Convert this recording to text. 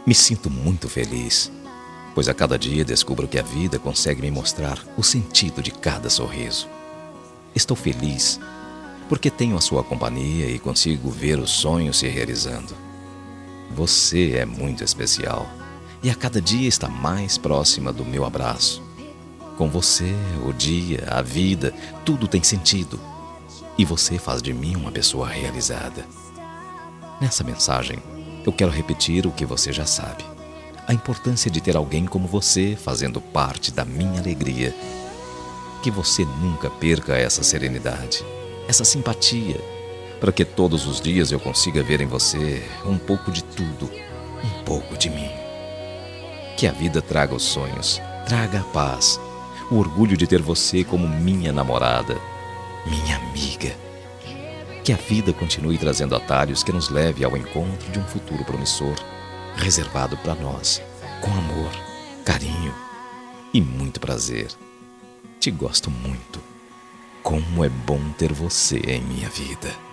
Me sinto muito feliz, pois a cada dia descubro que a vida consegue me mostrar o sentido de cada sorriso. Estou feliz porque tenho a sua companhia e consigo ver os sonhos se realizando. Você é muito especial e a cada dia está mais próxima do meu abraço. Com você, o dia, a vida, tudo tem sentido. E você faz de mim uma pessoa realizada. Nessa mensagem, eu quero repetir o que você já sabe. A importância de ter alguém como você fazendo parte da minha alegria. Que você nunca perca essa serenidade, essa simpatia, para que todos os dias eu consiga ver em você um pouco de tudo, um pouco de mim. Que a vida traga os sonhos, traga a paz, o orgulho de ter você como minha namorada, minha amiga. Que a vida continue trazendo atalhos que nos leve ao encontro de um futuro promissor, reservado para nós, com amor, carinho e muito prazer. Te gosto muito. Como é bom ter você em minha vida.